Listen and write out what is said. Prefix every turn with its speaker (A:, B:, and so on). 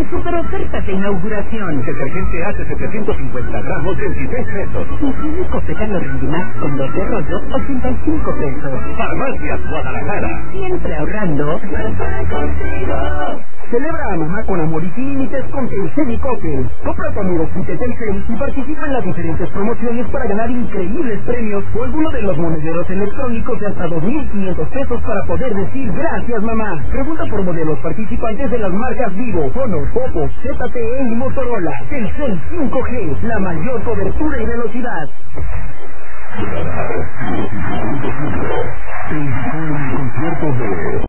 A: con super ofertas de inauguración.
B: Detergente hace 750 gramos, 26 pesos.
A: Higiene Copetano Rendimax con 2 de rollo, 85 pesos.
B: Farmacias Guadalajara.
A: Siempre ahorrando.
C: Celebra a mamá con amor y sin límites con Telcel y Coppel. Compra tu amigo kit de Telcel y participa en las diferentes promociones para ganar increíbles premios o alguno de los monederos electrónicos de hasta 2,500 pesos para poder decir gracias mamá. Pregunta por modelos participantes de las marcas Vivo, Honor, Oppo, ZTE y Motorola. Telcel 5G, la mayor cobertura y velocidad.
B: El concierto de